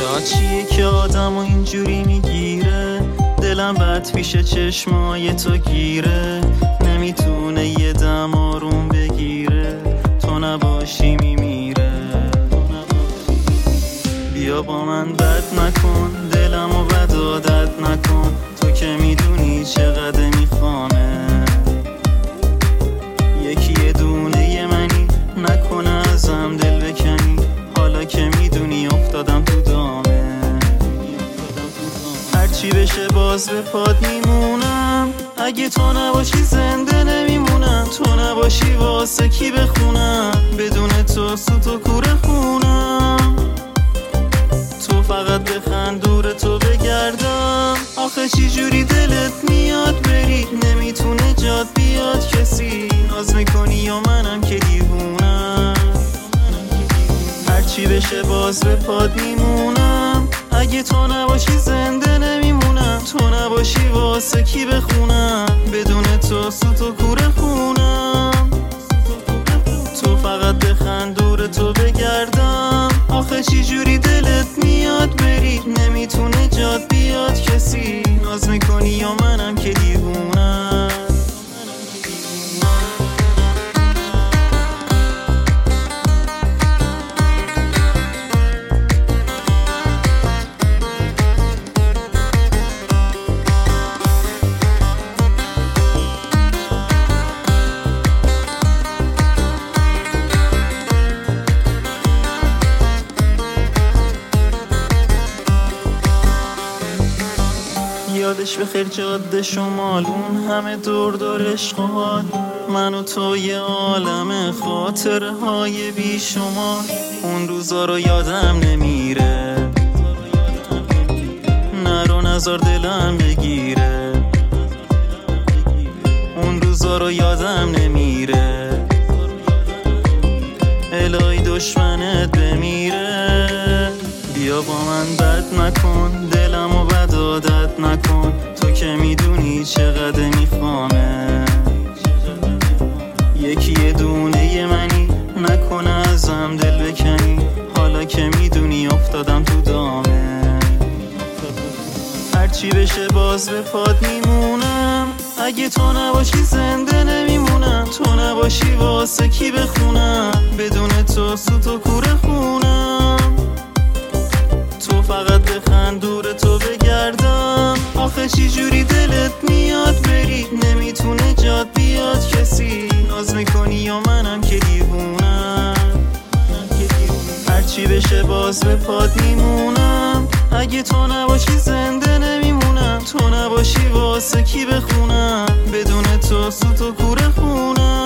چیه که آدمو اینجوری میگیره؟ دلم بد پیش چشمای تو گیره، نمیتونه یه دم آروم بگیره، تو نباشی میمیره. بیا با من بد نکن، دلمو بد عادت نکن، تو که میدونی چقدر میخوامه. یکی یه دونه یه منی، نکنه ازم دل بکنی، حالا که میدونی افتادم تو دامه. هرچی بشه باز به پاد میمونم، اگه تو نباشی زنده نمیمونم. تو نباشی واسه کی بخونم، بدون تو سوت و کوره خونم. تو فقط بخند دور تو بگردم، آخه چی جوری دلت میاد بری، نمیتونه جاد بیاد کسی. ناز میکنی یا منم که دیوونم، هرچی بشه باز به پاد میمونم. اگه تو نباشی زنده نمیمونم، تو نباشی واسه کی بخونم، بدون تو سوت و کوره خونم. تو فقط بخند دور تو بگردم، آخه چی جوری دلت میاد بری، نمیتونه جاد بیاد کسی. ناز میکنی یا منم که دیوونم. یادش به خیر جاده شمال، اون همه دور دور عشق و حال، من و تو یه عالم خاطره های بی شمار. اون روزا رو یادم نمیره، نرو نزار دلم بگیره. اون روزا رو یادم نمیره، الهی دشمنت بمیره. بیا با من بد نکن، دلمو بد عادت نکن، تو که میدونی چقدر میخوامه. یکی یه دونه یه منی، نکنه ازم دل بکنی، حالا که میدونی افتادم تو دامه. هرچی بشه باز به پاد میمونم، اگه تو نباشی زنده نمیمونم. تو نباشی واسه کی بخونم، بدون تو سوت و کوره خونم. تو فقط بخند دور تو بگردم، آخه چی جوری دلت میاد بری، نمیتونه جاد بیاد کسی. ناز میکنی یا منم که دیوونم، هرچی بشه باز به پاد میمونم. اگه تو نباشی زنده نمیمونم، تو نباشی واسه کی بخونم، بدون تو سوت و کوره خونم.